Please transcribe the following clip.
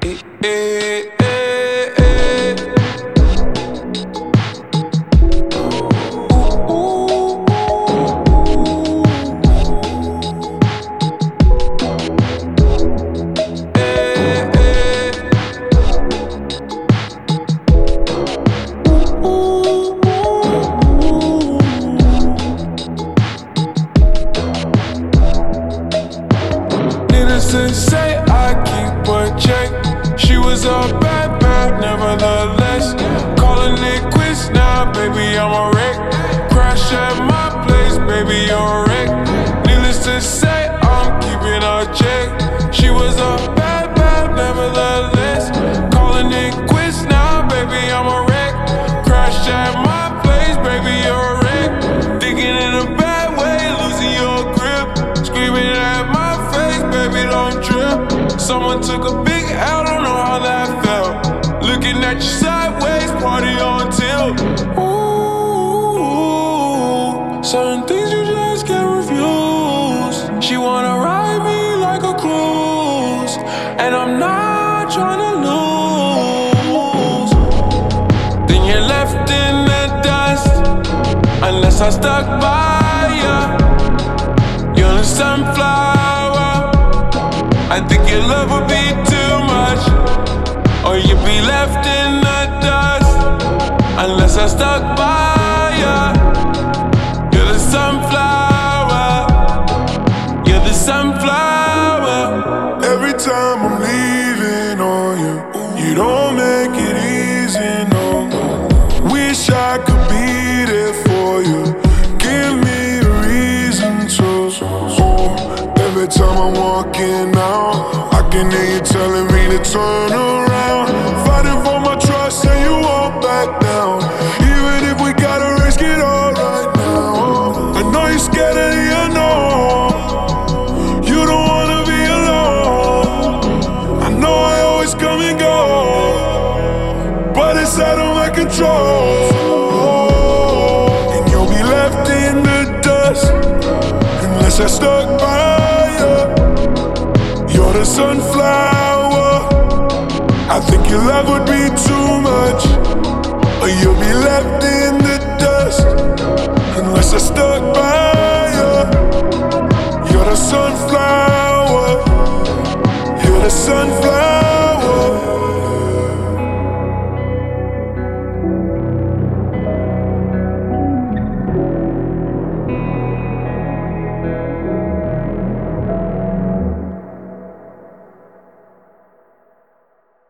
Eh, eh, eh. Ooh, eh, eh. Needless to say, I keep a check. She was a bad, nevertheless. Calling it quits now, baby, I'm a wreck. Crash at my place, baby, you're a wreck. Needless to say, I'm keeping a check. She was a bad, nevertheless. Calling it quits now, baby, I'm a wreck. Crash at my place, baby, you're a wreck. Thinking in a bad way, losing your grip. Screaming at my face, baby, don't trip. Someone took a big L, don't know how that felt. Looking at you sideways, party on tilt. Ooh, certain things you just can't refuse. She wanna ride me like a cruise, and I'm not trying to lose. Then you're left in the dust, unless I stuck by ya. You're the sunflower. I think your love would be too much, or you'd be left in the dust, unless I stuck by ya. You're the sunflower. You're the sunflower. Every time I'm leaving on you, you don't make it easy, no. Wish I could be there for you. Give me a reason to. Every time I'm walking out, I can hear you telling me to turn around. Fighting for my trust and you won't back down. Even if we gotta risk it all right now. I know you're scared of the unknown. You don't wanna be alone. I know I always come and go, but it's out of my control. And you'll be left in the dust, unless I stuck by you. You're the sunflower. I think your love would be too much, or you'll be left in the dust, unless I stuck by you. You're the sunflower. You're the sunflower.